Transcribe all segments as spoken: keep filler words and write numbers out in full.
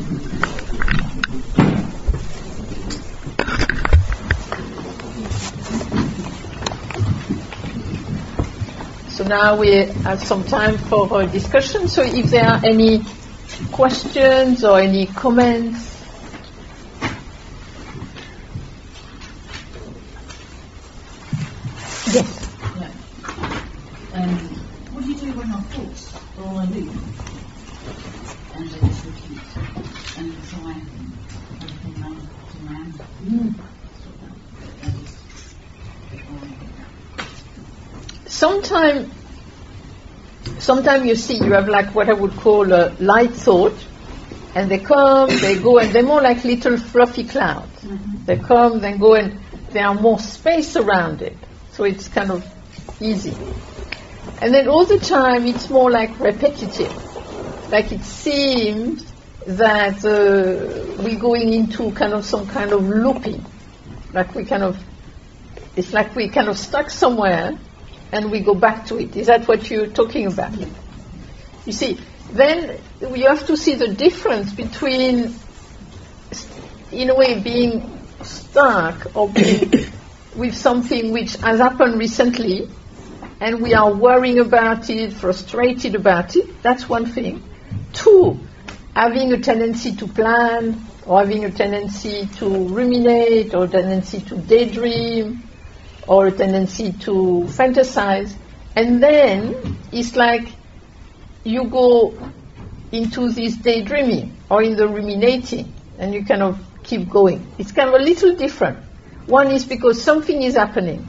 So now we have some time for our discussion. So if there are any questions or any comments. Yes. Yeah. Um, what do you do when our thoughts are all aloof and they just repeat and so I everything around to my hand? Mm. Sometimes, sometimes you see you have like what I would call a light thought, and they come, they go, and they're more like little fluffy clouds. Mm-hmm. They come, then go, and there are more space around it, so it's kind of easy. And then all the time it's more like repetitive, like it seems that uh, we're going into kind of some kind of looping, like we kind of, it's like we kind of stuck somewhere. And we go back to it. Is that what you're talking about? Yeah. You see, then you have to see the difference between, in a way, being stuck or being with something which has happened recently, and we are worrying about it, frustrated about it. That's one thing. Two, having a tendency to plan, or having a tendency to ruminate, or a tendency to daydream, or a tendency to fantasize, and then it's like you go into this daydreaming or in the ruminating, and you kind of keep going. It's kind of a little different. One is because something is happening,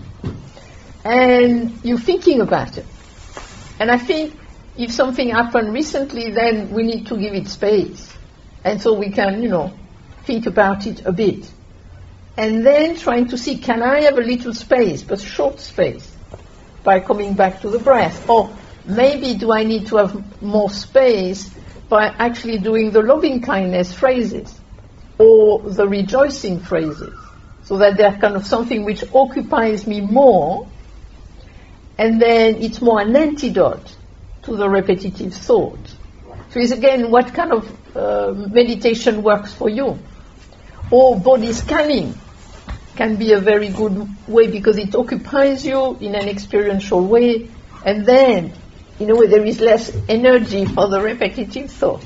and you're thinking about it. And I think if something happened recently, then we need to give it space, and so we can, you know, think about it a bit. And then trying to see, can I have a little space, but short space, by coming back to the breath? Or maybe do I need to have more space by actually doing the loving kindness phrases or the rejoicing phrases, so that they're kind of something which occupies me more, and then it's more an antidote to the repetitive thought. So it's again, what kind of uh, meditation works for you? Or body scanning can be a very good way because it occupies you in an experiential way, and then, in a way, there is less energy for the repetitive thought.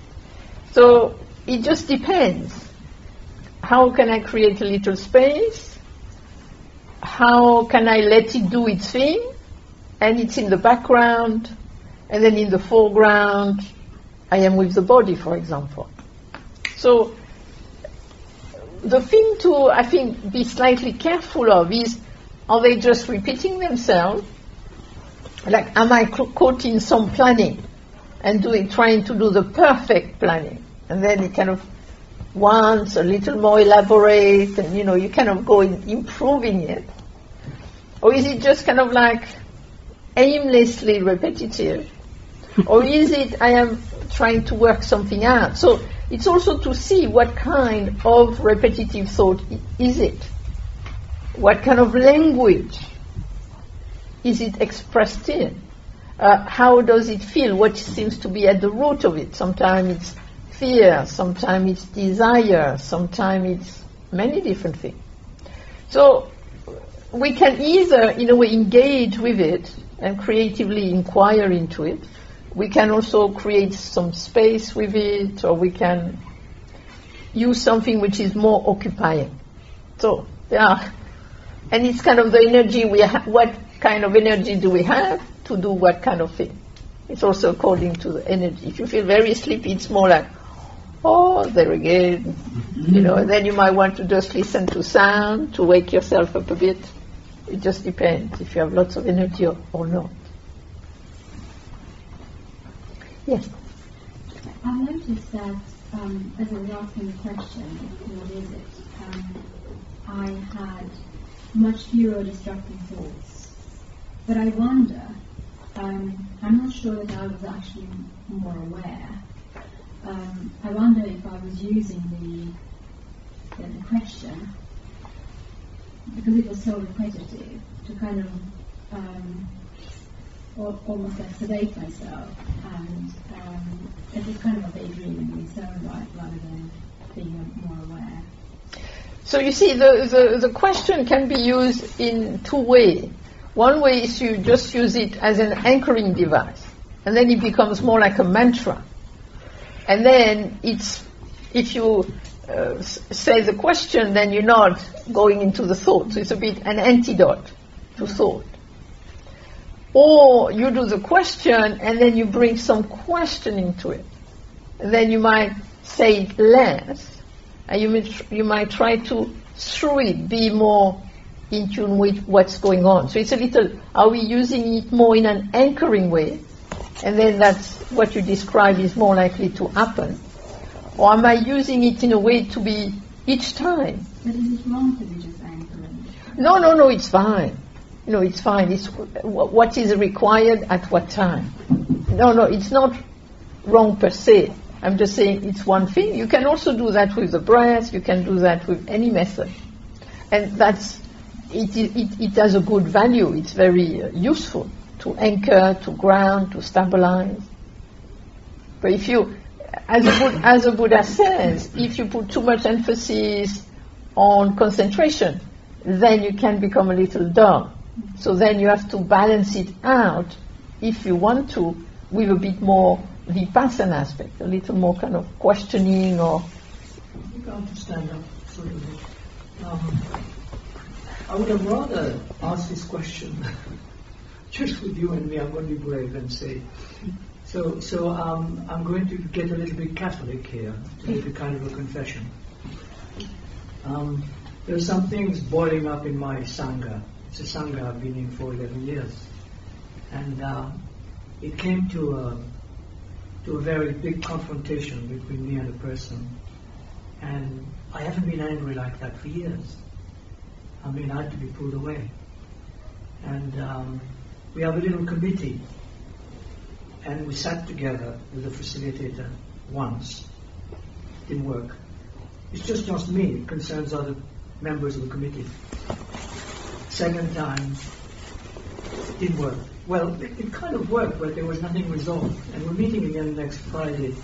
So it just depends. How can I create a little space? How can I let it do its thing? And it's in the background, and then in the foreground, I am with the body, for example. So the thing to, I think, be slightly careful of is, are they just repeating themselves? Like, am I caught in some planning and doing, trying to do the perfect planning? And then it kind of wants a little more elaborate, and, you know, you kind of go in improving it. Or is it just kind of like aimlessly repetitive? Or is it, I am trying to work something out? So it's also to see what kind of repetitive thought is it? What kind of language is it expressed in? Uh, how does it feel? What seems to be at the root of it? Sometimes it's fear, sometimes it's desire, sometimes it's many different things. So we can either, in a way, engage with it and creatively inquire into it. We can also create some space with it, or we can use something which is more occupying. So, yeah, and it's kind of the energy we have. What kind of energy do we have to do what kind of thing? It's also according to the energy. If you feel very sleepy, it's more like, oh, there again, you know. And then you might want to just listen to sound to wake yourself up a bit. It just depends if you have lots of energy or, or not. Yes. I noticed that um, as I was asking the question, what is it, um, I had much fewer destructive thoughts. But I wonder, um, I'm not sure that I was actually more aware. Um, I wonder if I was using the, the, the question, because it was so repetitive, to kind of um, Or almost like sedate myself, and um, it was kind of a daydreaming in its own right, rather than So you see, the, the, the question can be used in two ways. One way is you just use it as an anchoring device, and then it becomes more like a mantra. And then it's, if you uh, say the question, then you're not going into the thought. So it's a bit an antidote to thought. Or you do the question, and then you bring some questioning to it. And then you might say it less, and you might, you might try to, through it, be more in tune with what's going on. So it's a little, are we using it more in an anchoring way? And then that's what you describe is more likely to happen. Or am I using it in a way to be each time? But is it wrong to be just anchoring? No, no, no, it's fine. No, it's fine. It's what is required at what time. No, no, it's not wrong per se. I'm just saying it's one thing. You can also do that with the breath. You can do that with any method. And that's, it, it, it has a good value. It's very uh, useful to anchor, to ground, to stabilize. But if you, as the Buddha, as the Buddha says, if you put too much emphasis on concentration, then you can become a little dull. So then you have to balance it out, if you want to, with a bit more vipassana aspect, a little more kind of questioning or... I think I'll just stand up sort of. Um, I would have rather asked this question just with you and me. I'm going to be brave and say, so so um, I'm going to get a little bit Catholic here, to make a kind of a confession. Um, there are some things boiling up in my Sangha. It's a Sangha I've been in for eleven years. And uh, it came to a, to a very big confrontation between me and a person. And I haven't been angry like that for years. I mean, I had to be pulled away. And um, we have a little committee. And we sat together with the facilitator once. Didn't work. It's just not me. It concerns other members of the committee. Second time, didn't work. Well, it, it kind of worked, but there was nothing resolved. And we're meeting again next Friday.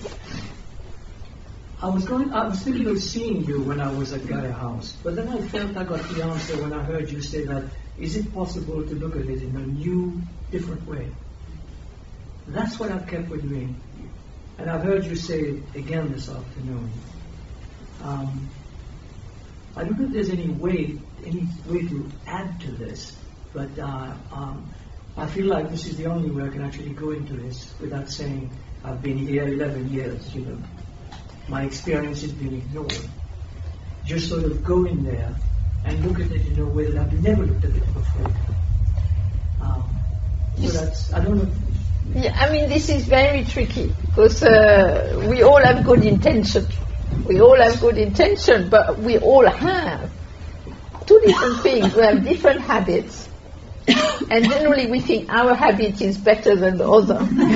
I was going. I was thinking of seeing you when I was at Gaia House, but then I felt I got the answer when I heard you say that, is it possible to look at it in a new, different way? That's what I've kept with me. And I've heard you say it again this afternoon. Um, I don't know if there's any way, any way to add to this, but uh, um, I feel like this is the only way I can actually go into this without saying I've been here eleven years, you know. My experience has been ignored. Just sort of go in there and look at it in a way that I've never looked at it before. Um, so that's, I don't know. Yeah, I mean, this is very tricky because uh, we all have good intention. We all have good intention, but we all have two different things. We have different habits, and generally we think our habit is better than the other.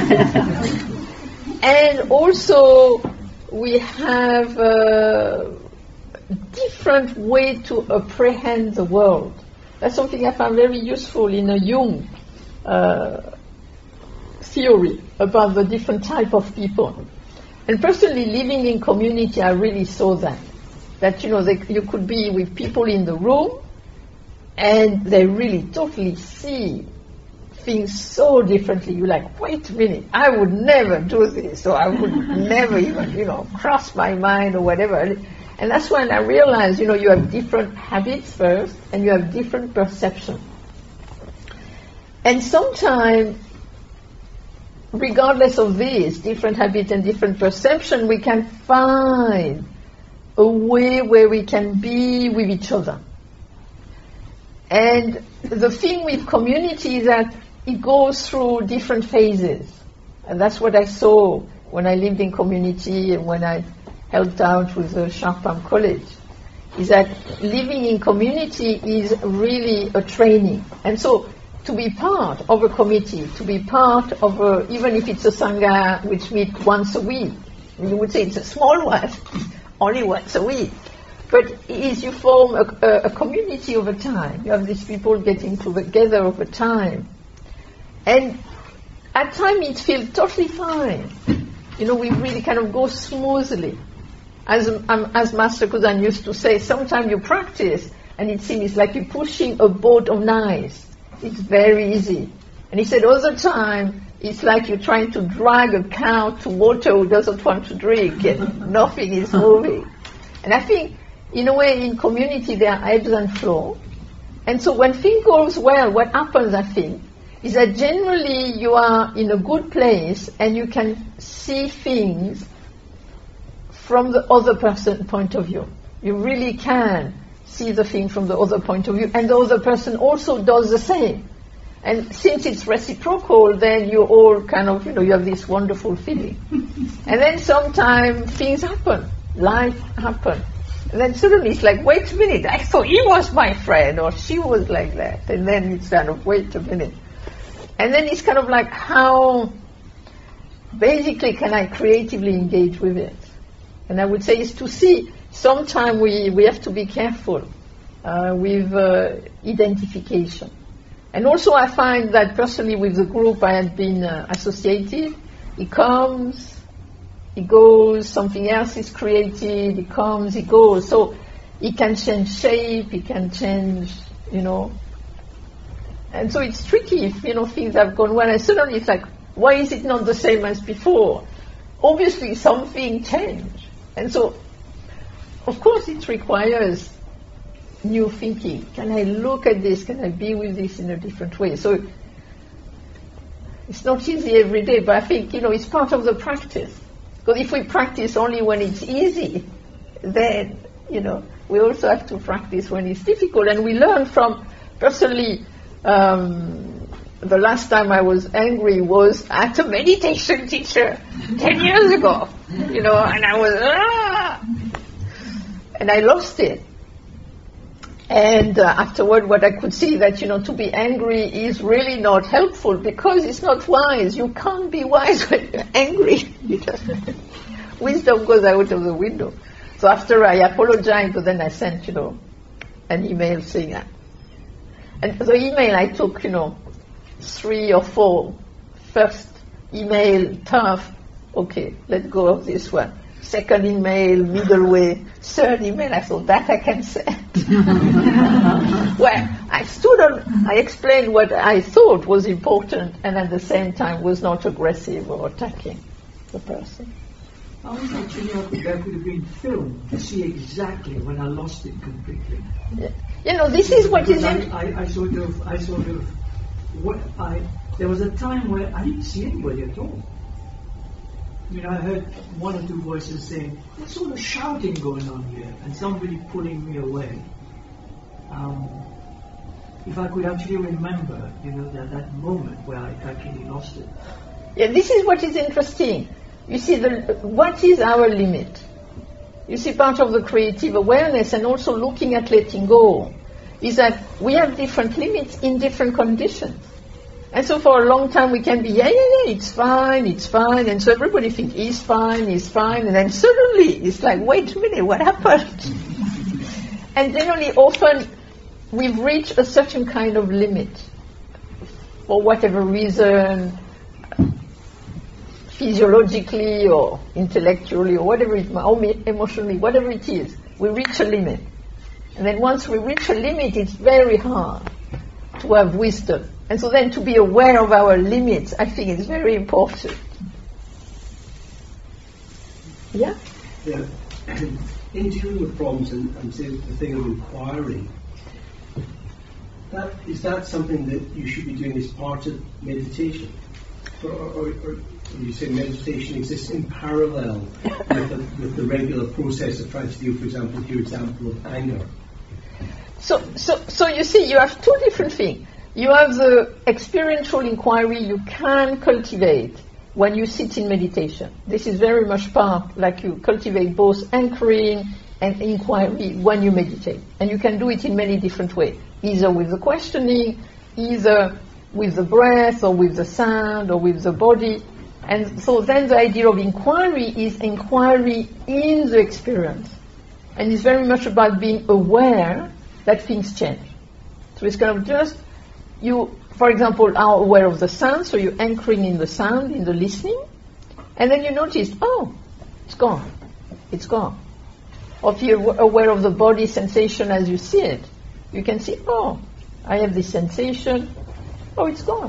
And also, we have a different way to apprehend the world. That's something I found very useful in a Jung uh, theory about the different type of people. And personally, living in community, I really saw that. That, you know, they, you could be with people in the room, and they really totally see things so differently. You're like, wait a minute, I would never do this, or I would never even, you know, cross my mind or whatever. And that's when I realized, you know, you have different habits first, and you have different perception. And sometimes, regardless of this, different habit and different perception, we can find a way where we can be with each other. And the thing with community is that it goes through different phases. And that's what I saw when I lived in community and when I helped out with the Sharpam College, is that living in community is really a training. And so to be part of a committee, to be part of a, even if it's a Sangha which meets once a week, you would say it's a small one, only once a week, but is you form a, a, a community over time. You have these people getting together over time. And at times it feels totally fine. You know, we really kind of go smoothly. as um, as Master Kuzan used to say, sometimes you practice and it seems like you're pushing a boat on ice. It's very easy. And he said other time it's like you're trying to drag a cow to water who doesn't want to drink and nothing is moving. And I think in a way in community there are ebbs and flows. And so when things goes well, what happens I think is that generally you are in a good place and you can see things from the other person's point of view. You really can see the thing from the other point of view, and the other person also does the same. And since it's reciprocal, then you all kind of, you know, you have this wonderful feeling. And then sometimes things happen, life happens. And then suddenly it's like, wait a minute, I thought he was my friend, or she was like that. And then it's kind of, wait a minute. And then it's kind of like, how basically can I creatively engage with it? And I would say is to see, sometimes we, we have to be careful uh, with uh, identification. And also I find that personally with the group I had been uh, associated, it comes, it goes, something else is created, it comes, it goes. So it can change shape, it can change, you know. And so it's tricky if, you know, things have gone well and suddenly it's like, why is it not the same as before? Obviously something changed. And so, of course it requires new thinking. Can I look at this? Can I be with this in a different way? So it's not easy every day, but I think, you know, it's part of the practice. Because if we practice only when it's easy, then, you know, we also have to practice when it's difficult. And we learn from, personally, um, the last time I was angry was at a meditation teacher ten years ago, you know, and I was, ah! And I lost it. And uh, afterward, what I could see that, you know, to be angry is really not helpful because it's not wise. You can't be wise when you're angry. You just, wisdom goes out of the window. So after I apologized, but then I sent, you know, an email saying that. And the email I took, you know, three or four. First email, tough. Okay, let's go of this one. Second email, middle way. Third email, I thought, that I can say. Well, I stood on, I explained what I thought was important and at the same time was not aggressive or attacking the person. I was actually hoping there could have been film to see exactly when I lost it completely. Yeah. You know, this is what is I, in... I, I sort of, I sort of, what I, there was a time where I didn't see anybody at all. You know, I heard one or two voices saying, there's sort of shouting going on here, and somebody pulling me away. Um, if I could actually remember, you know, that, that moment where I actually lost it. Yeah, this is what is interesting. You see, the, what is our limit? You see, part of the creative awareness and also looking at letting go is that we have different limits in different conditions. And so for a long time we can be, yeah, yeah, yeah, it's fine, it's fine. And so everybody thinks, he's fine, he's fine. And then suddenly it's like, wait a minute, what happened? And generally often we've reached a certain kind of limit for whatever reason, physiologically or intellectually or whatever it might, or emotionally, whatever it is, we reach a limit. And then once we reach a limit, it's very hard to have wisdom. And so then to be aware of our limits, I think is very important. Yeah? Yeah. In dealing with problems and, and say the thing of inquiry, that, is that something that you should be doing as part of meditation? Or, or, or you say meditation exists in parallel with the, with the regular process of trying to deal, for example, with your example of anger? So, so, so you see, you have two different things. You have the experiential inquiry you can cultivate when you sit in meditation. This is very much part, like you cultivate both anchoring and inquiry when you meditate. And you can do it in many different ways, either with the questioning, either with the breath, or with the sound, or with the body. And so then the idea of inquiry is inquiry in the experience. And it's very much about being aware that things change. So it's kind of just, you, for example, are aware of the sound, so you're anchoring in the sound, in the listening, and then you notice, oh, it's gone, it's gone. Or if you're aware of the body sensation as you see it, you can see, oh, I have this sensation, oh, it's gone.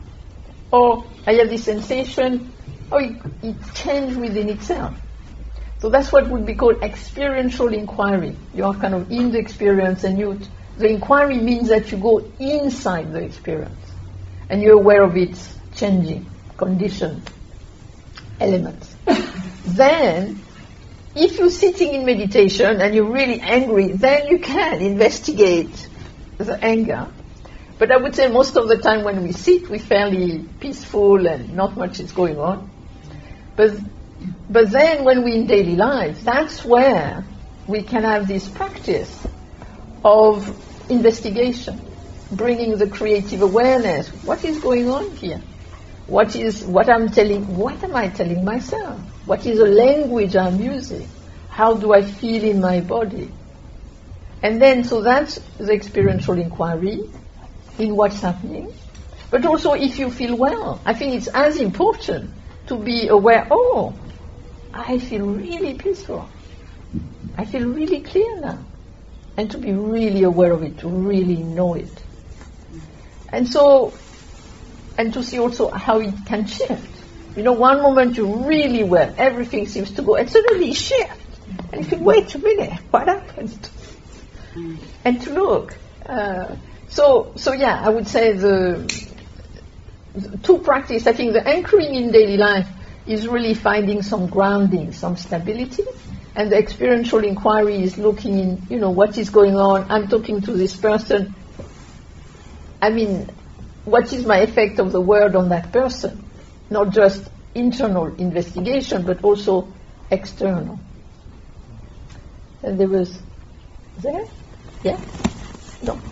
Or I have this sensation, oh, it, it changed within itself. So that's what would be called experiential inquiry. You are kind of in the experience, and you, the inquiry means that you go inside the experience and you're aware of its changing, condition, elements. Then, if you're sitting in meditation and you're really angry, then you can investigate the anger. But I would say most of the time when we sit, we're fairly peaceful and not much is going on. But But then when we're in daily life, that's where we can have this practice of investigation, bringing the creative awareness. What is going on here? What is, what I'm telling, what am I telling myself? What is the language I'm using? How do I feel in my body? And then, so that's the experiential inquiry in what's happening. But also if you feel well, I think it's as important to be aware, oh, I feel really peaceful. I feel really clear now. And to be really aware of it, to really know it. And so, and to see also how it can shift. You know, one moment you're really well, everything seems to go, and suddenly shift. And you think, wait a minute, what happened? And to look. Uh, so, so yeah, I would say the, the to practice, I think the anchoring in daily life is really finding some grounding, some stability. And the experiential inquiry is looking in, you know, what is going on. I'm talking to this person. I mean, what is my effect of the word on that person? Not just internal investigation, but also external. And there was, there? Yeah? No.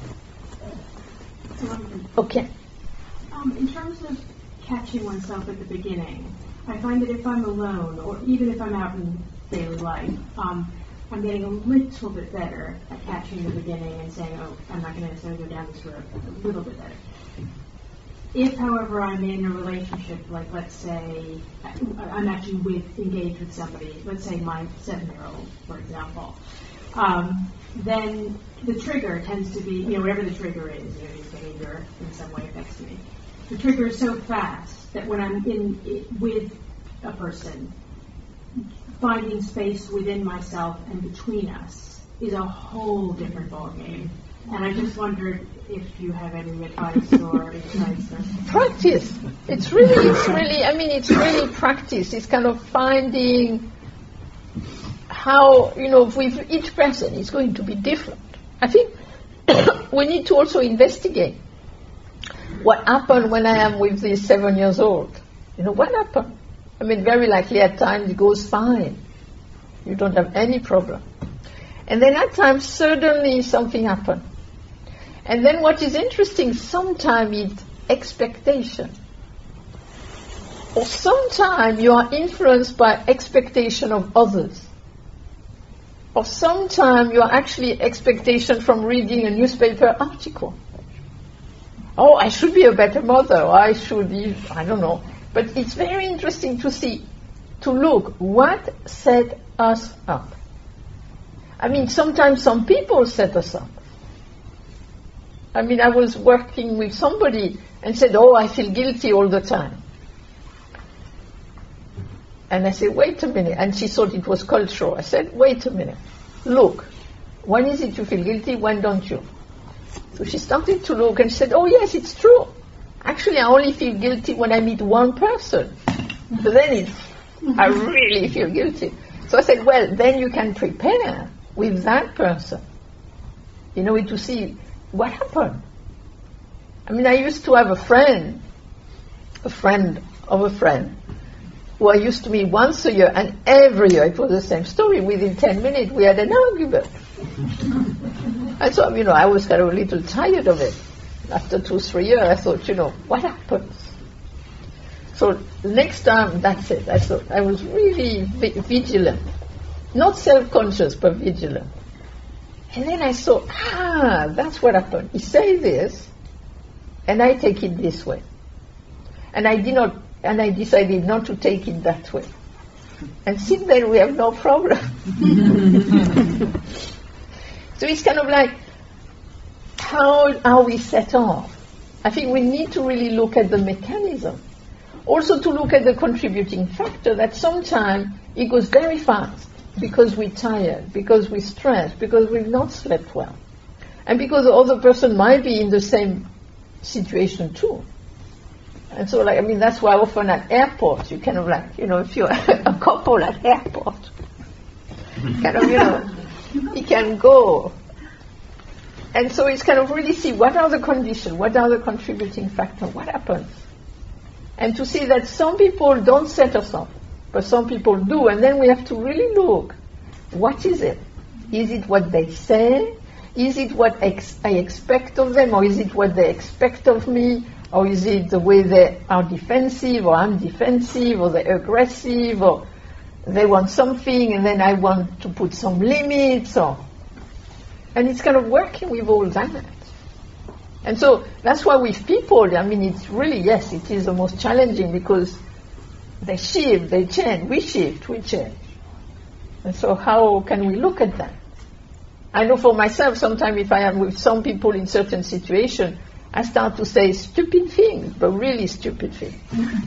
Okay. Um, in terms of catching oneself at the beginning, I find that if I'm alone, or even if I'm out in daily life, um, I'm getting a little bit better at catching the beginning and saying, oh, I'm not going to necessarily go down this road, a little bit better. If, however, I'm in a relationship, like let's say I'm actually with, engaged with somebody, let's say my seven-year-old, for example, um, then the trigger tends to be, you know, whatever the trigger is, you know, his behavior in some way affects me. The trigger is so fast that when I'm in it, with a person, finding space within myself and between us is a whole different ballgame. And I just wondered if you have any advice or insights. Practice. It's really, it's really, I mean, it's really practice. It's kind of finding how, you know, with each person it's going to be different. I think we need to also investigate what happened when I am with this seven years old. You know, what happened? I mean, very likely at times it goes fine. You don't have any problem. And then at times suddenly something happened. And then what is interesting, sometimes it's expectation. Or sometimes you are influenced by expectation of others. Or sometimes you are actually expectation from reading a newspaper article. Oh, I should be a better mother, or I should be, I don't know. But it's very interesting to see, to look, what set us up. I mean, sometimes some people set us up. I mean, I was working with somebody and said, oh, I feel guilty all the time. And I said, wait a minute. And she thought it was cultural. I said, wait a minute. Look, when is it you feel guilty? When don't you? So she started to look and said, oh, yes, it's true. Actually, I only feel guilty when I meet one person. So then it, I really feel guilty. So I said, well, then you can prepare with that person, you know, to see what happened. I mean, I used to have a friend, a friend of a friend, who I used to meet once a year, and every year it was the same story. Within ten minutes, we had an argument. And so, you know, I was kind of a little tired of it. After two, three years, I thought, you know, what happens? So next time, that's it. I thought I was really vigilant. Not self-conscious, but vigilant. And then I saw, ah, that's what happened. He says this, and I take it this way. And I did not, and I decided not to take it that way. And since then we have no problem. So it's kind of like, how are we set off? I think we need to really look at the mechanism. Also to look at the contributing factor, that sometimes it goes very fast because we're tired, because we're stressed, because we've not slept well. And because the other person might be in the same situation too. And so, like, I mean, that's why often at airports, you kind of like, you know, if you're a couple at airport, kind of, you know, you can go. And so it's kind of really see what are the conditions, what are the contributing factors, what happens. And to see that some people don't set us up, but some people do. And then we have to really look, what is it? Is it what they say? Is it what ex- I expect of them? Or is it what they expect of me? Or is it the way they are defensive, or I'm defensive, or they're aggressive, or they want something and then I want to put some limits, or... And it's kind of working with all that. And so that's why with people, I mean, it's really, yes, it is the most challenging because they shift, they change, we shift, we change. And so how can we look at that? I know for myself, sometimes if I am with some people in certain situations, I start to say stupid things, but really stupid things.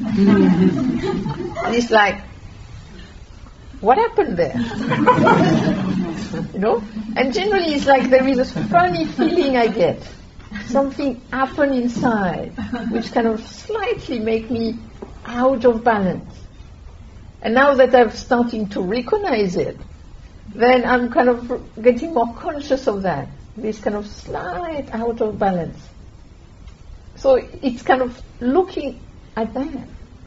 And it's like, what happened there? You know? And generally it's like there is a funny feeling I get. Something happened inside, which kind of slightly make me out of balance. And now that I'm starting to recognize it, then I'm kind of getting more conscious of that, this kind of slight out of balance. So it's kind of looking at that.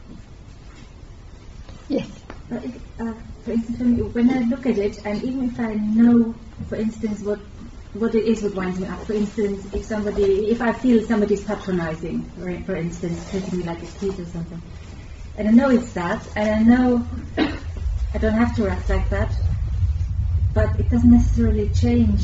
Yes? Uh, uh, for instance, when I look at it, and even if I know, for instance, what what it is that winds me up, for instance, if somebody, if I feel somebody's patronizing, for, for instance, treating me like a kid or something, and I know it's that, and I know I don't have to act like that, but it doesn't necessarily change.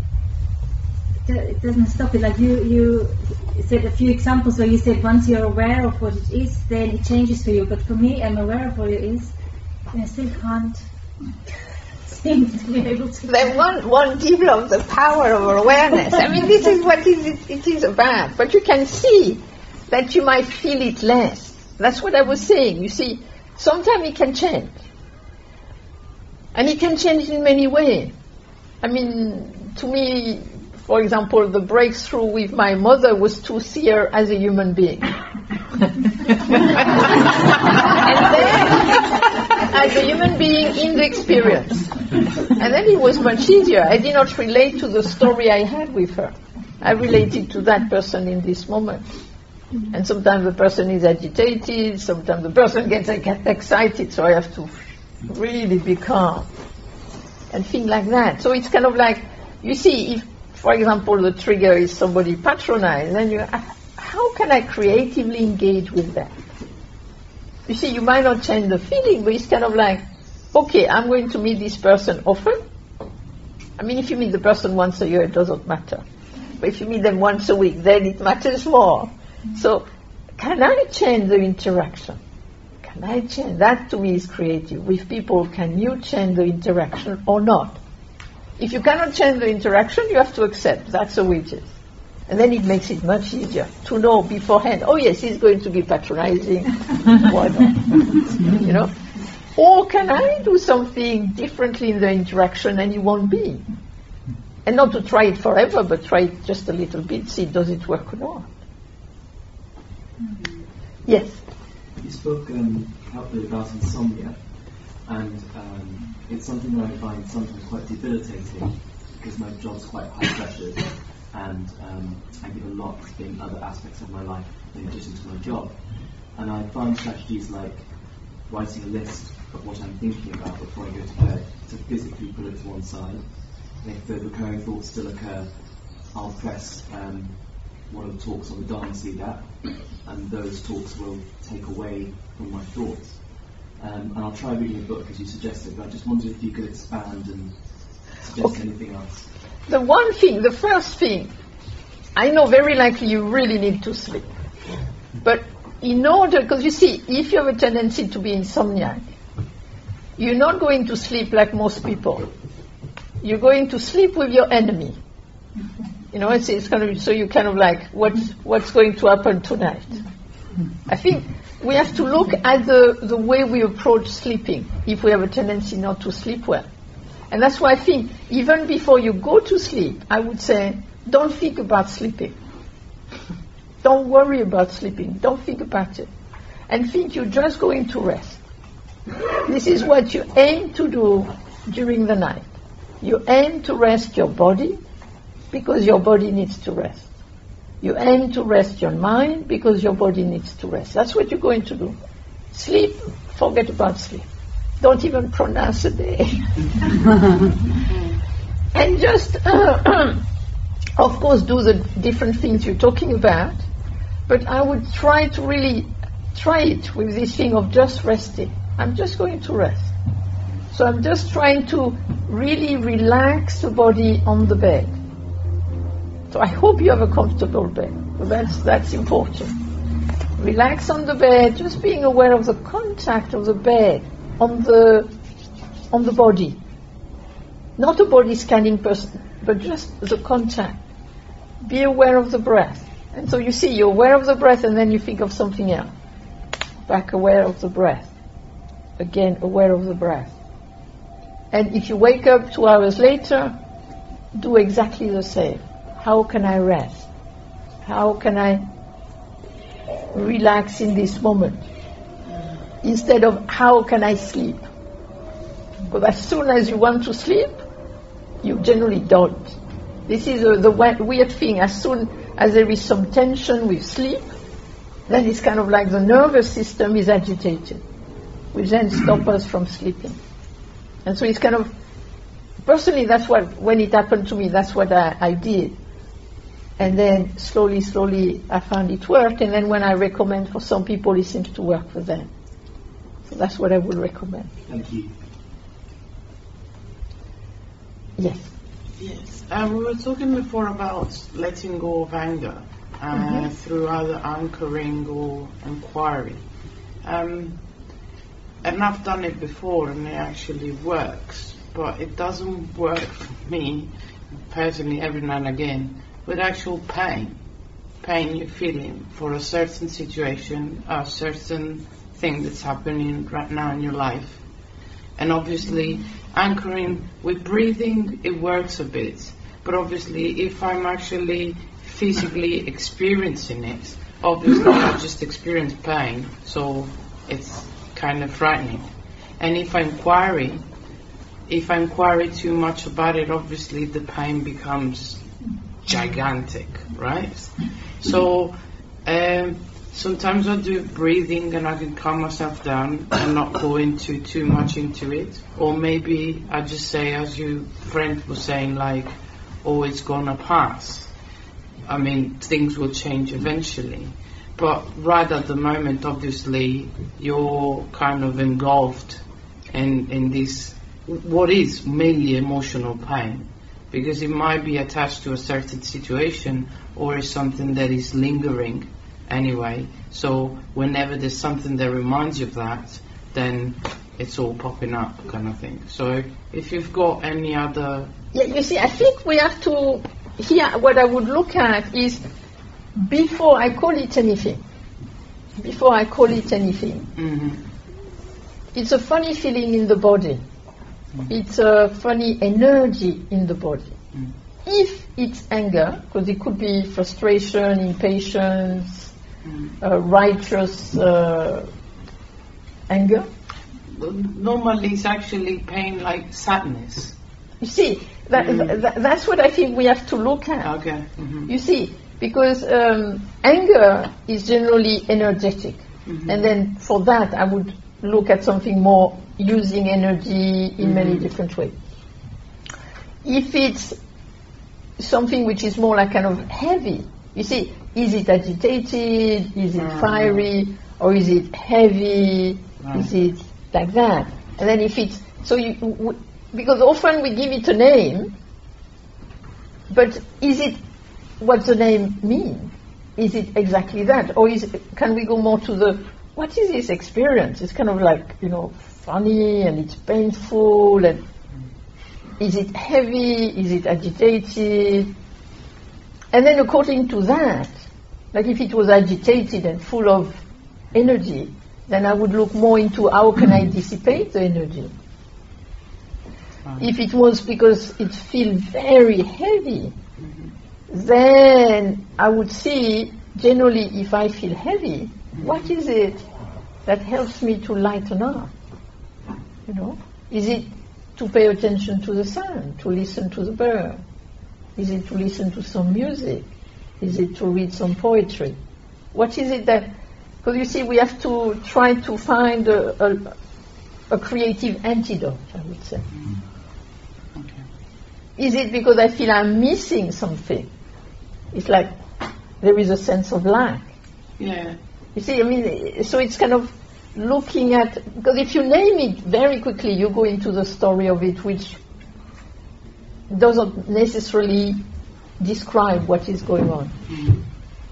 It doesn't stop it. Like you, you said a few examples where you said once you're aware of what it is, then it changes for you. But for me, I'm aware of what it is, and I still can't seem to be able to. Then one one develops the power of awareness. I mean, this is what is it, it is about. But you can see that you might feel it less. That's what I was saying. You see, sometimes it can change, and it can change in many ways. I mean, to me, for example, the breakthrough with my mother was to see her as a human being. And then, as a human being in the experience. And then it was much easier. I did not relate to the story I had with her. I related to that person in this moment. And sometimes the person is agitated, sometimes the person gets excited, so I have to really be calm. And things like that. So it's kind of like, you see, if for example, the trigger is somebody patronized, then you, how can I creatively engage with that? You see, you might not change the feeling, but it's kind of like, okay, I'm going to meet this person often. I mean, if you meet the person once a year, it doesn't matter. But if you meet them once a week, then it matters more. So, can I change the interaction? Can I change? That to me is creative. With people, can you change the interaction or not? If you cannot change the interaction, you have to accept that's the way it is. And then it makes it much easier to know beforehand, oh yes, he's going to be patronizing. Why not? You know? Or can I do something differently in the interaction and it won't be? And not to try it forever, but try it just a little bit, see does it work or not. Yes? You spoke um, helpfully about insomnia, and um, it's something that I find sometimes quite debilitating because my job's quite high pressured, and um, I give a lot in other aspects of my life in addition to my job. And I find strategies like writing a list of what I'm thinking about before I go to bed to physically put it to one side. And if the recurring thoughts still occur, I'll press um, one of the talks on the Dharma Seed app, and those talks will take away from my thoughts. Um, and I'll try reading a book as you suggested, but I just wondered if you could expand and suggest okay. anything else. The one thing, the first thing, I know very likely you really need to sleep. But in order, because you see, if you have a tendency to be insomniac, you're not going to sleep like most people. You're going to sleep with your enemy. You know, it's, it's going to be, so you kind of like, what's, what's going to happen tonight? I think we have to look at the, the way we approach sleeping, if we have a tendency not to sleep well. And that's why I think, even before you go to sleep, I would say, don't think about sleeping. Don't worry about sleeping. Don't think about it. And think you're just going to rest. This is what you aim to do during the night. You aim to rest your body, because your body needs to rest. You aim to rest your mind, because your body needs to rest. That's what you're going to do. Sleep, forget about sleep. Don't even pronounce a day. And just, uh, of course, do the different things you're talking about, but I would try to really try it with this thing of just resting. I'm just going to rest. So I'm just trying to really relax the body on the bed. So I hope you have a comfortable bed. So that's, that's important. Relax on the bed, just being aware of the contact of the bed on the on the body. Not a body scanning person, but just the contact. Be aware of the breath. And so you see, you're aware of the breath and then you think of something else. Back aware of the breath. Again, aware of the breath. And if you wake up two hours later, do exactly the same. How can I rest? How can I relax in this moment? Instead of how can I sleep? Because as soon as you want to sleep, you generally don't. This is a, the weird thing. As soon as there is some tension with sleep, then it's kind of like the nervous system is agitated, which then stops us from sleeping. And so it's kind of, personally, that's what, when it happened to me, that's what I, I did. And then slowly, slowly, I found it worked. And then when I recommend for some people, it seems to work for them. So that's what I would recommend. Thank you. Yes. Yes. Um, we were talking before about letting go of anger uh, mm-hmm. through either anchoring or inquiry. Um, and I've done it before and it actually works, but it doesn't work for me personally every now and again with actual pain. Pain you're feeling for a certain situation, a certain thing that's happening right now in your life. And obviously, anchoring with breathing, it works a bit. But obviously, if I'm actually physically experiencing it, obviously I just experience pain, so it's kind of frightening. And if I inquiry, if I inquiry too much about it, obviously the pain becomes gigantic, right? So um, sometimes I do breathing and I can calm myself down and not go into too much into it. Or maybe I just say, as your friend was saying, like, oh, it's gonna pass. I mean, things will change eventually. But right at the moment, obviously, you're kind of engulfed in, in this, what is mainly emotional pain. Because it might be attached to a certain situation or is something that is lingering anyway. So whenever there's something that reminds you of that, then it's all popping up kind of thing. So if you've got any other... Yeah, you see, I think we have to... Here, what I would look at is before I call it anything. Before I call it anything. Mm-hmm. It's a funny feeling in the body. It's a funny energy in the body. Mm. If it's anger, because it could be frustration, impatience, mm. uh, righteous uh, anger. Normally it's actually pain like sadness. You see, that, mm. th- that's what I think we have to look at. Okay. Mm-hmm. You see, because um, anger is generally energetic. Mm-hmm. And then for that I would look at something more using energy in mm-hmm. many different ways. If it's something which is more like kind of heavy, you see, is it agitated, is it mm-hmm. fiery, or is it heavy, mm-hmm. is it like that? And then if it's, so you, w- because often we give it a name, but is it what the name means? Is it exactly that? Or is it, can we go more to the what is this experience? It's kind of like, you know, funny and it's painful, and is it heavy? Is it agitated? And then according to that, like if it was agitated and full of energy, then I would look more into how can I dissipate the energy. If it was because it feels very heavy, then I would see, generally, if I feel heavy, what is it that helps me to lighten up? You know, is it to pay attention to the sound, to listen to the bird? Is it to listen to some music? Is it to read some poetry? What is it that, because you see, we have to try to find a, a, a creative antidote, I would say. Okay. Is it because I feel I'm missing something? It's like there is a sense of lack. Yeah. You see, I mean, so it's kind of looking at, because if you name it very quickly, you go into the story of it, which doesn't necessarily describe what is going on. Mm.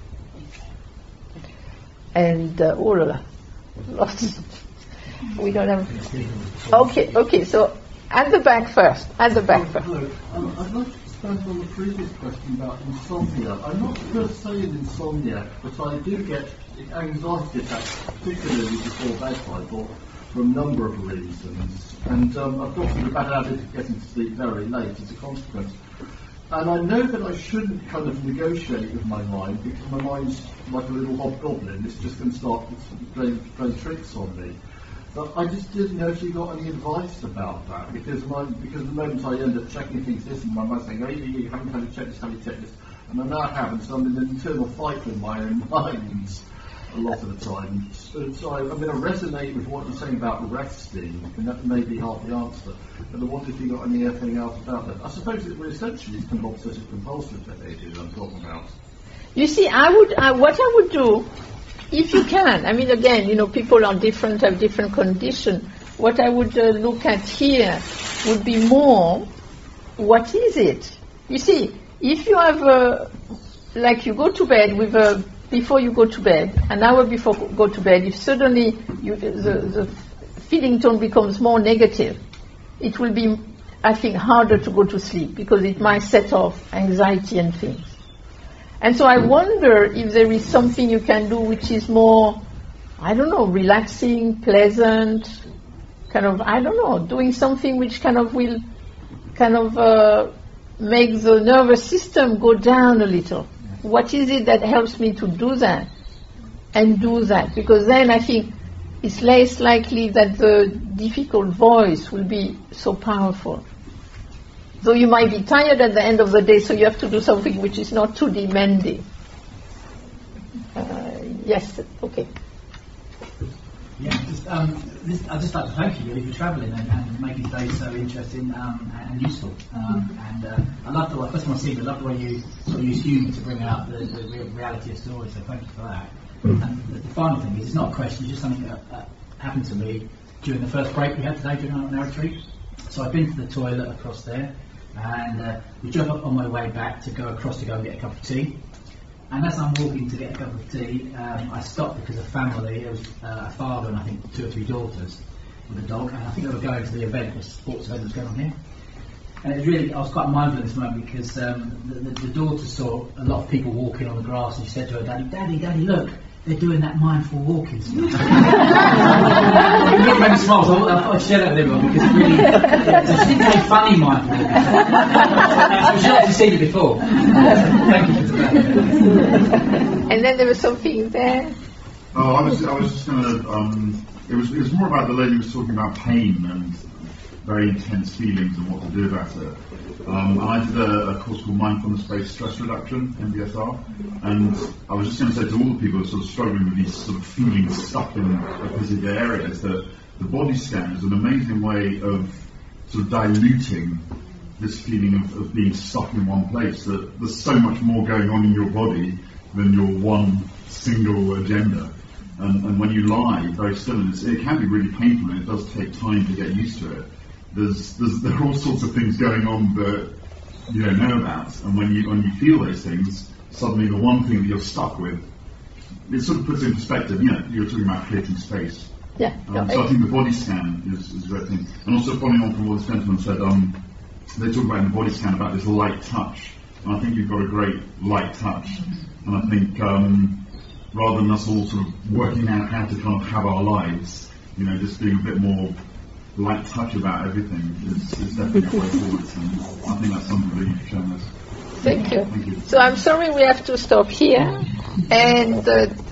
And, uh, oh la la, lost. We don't have. Okay, okay, so at the back first, at the back first. Hello. Um, I'd like to expand on the previous question about insomnia. I'm not per se an insomniac, but I do get anxiety attacks, particularly before bedtime, for, for a number of reasons. And um, I've got a bad habit of getting to sleep very late as a consequence. And I know that I shouldn't kind of negotiate with my mind, because my mind's like a little hobgoblin. It's just going to start playing, playing tricks on me. But I just didn't know if you got any advice about that, because my, because the moment I end up checking things, this and my mind's saying, hey, you haven't had to check this, have you checked this? And I now haven't, so I'm in an internal fight with my own mind a lot of the time. So, so I, I'm going to resonate with what you're saying about resting, and that may be half the answer. But I wonder if you got anything else about that. I suppose it was essentially kind of obsessive compulsive behaviour I'm talking about. You see, I would, uh, what I would do, if you can, I mean, again, you know, people are different, have different conditions. What I would uh, look at here would be more, what is it? You see, if you have, a, like you go to bed with a, before you go to bed, an hour before you go to bed, if suddenly you, the, the feeling tone becomes more negative, it will be, I think, harder to go to sleep, because it might set off anxiety and things. And so I wonder if there is something you can do which is more, I don't know, relaxing, pleasant, kind of, I don't know, doing something which kind of will kind of uh, make the nervous system go down a little. What is it that helps me to do that and do that? Because then I think it's less likely that the difficult voice will be so powerful. Though you might be tired at the end of the day, so you have to do something which is not too demanding. Uh, yes, okay. Yeah, just, um, this, I'd just like to thank you really for travelling and, and making today so interesting um, and useful. Um, and uh, I love the way, first of all, I I love the way you sort of use humour to bring out the, the real reality of stories, so thank you for that. And the, the final thing is, it's not a question, it's just something that, that happened to me during the first break we had today during our, our retreat. So I've been to the toilet across there, and uh, we drove up on my way back to go across to go and get a cup of tea. And as I'm walking to get a cup of tea, um, I stopped because a family, it was uh, a father and I think two or three daughters with a dog, and I think they were going to the event, the sports event that was going on here. And it was really, I was quite mindful in this moment, because um, the, the, the daughter saw a lot of people walking on the grass, and she said to her daddy, Daddy, Daddy, look, they're doing that mindful walking stuff. It really made me smile, so I thought I'd share that with everyone, because it really, so she didn't say funny mindful walking stuff. So she hadn't seen it before. Thank you for that. And then there was something there. Oh, I was, I was just going to, um, it was, it was more about the lady who was talking about pain and very intense feelings and what to do about it. Um, and I did a, a course called Mindfulness-Based Stress Reduction, M B S R, and I was just going to say to all the people who are sort of struggling with these sort of feelings stuck in a particular areas that the body scan is an amazing way of sort of diluting this feeling of, of being stuck in one place, that there's so much more going on in your body than your one single agenda. And, and when you lie very still, and it's, it can be really painful, and it does take time to get used to it. There's, there's there are all sorts of things going on that you don't know about, and when you when you feel those things, suddenly the one thing that you're stuck with it sort of puts it in perspective. You know, you were talking about creating space. Yeah. Um, no, so I I- think the body scan is, is a great thing. And also following on from what this gentleman said, um, they talk about in the body scan about this light touch. And I think you've got a great light touch. And I think um, rather than us all sort of working out how to kind of have our lives, you know, just being a bit more light touch about everything is, is definitely a way forward. And I think that's something that you've shown us. Thank you. Thank you. So I'm sorry we have to stop here. And uh,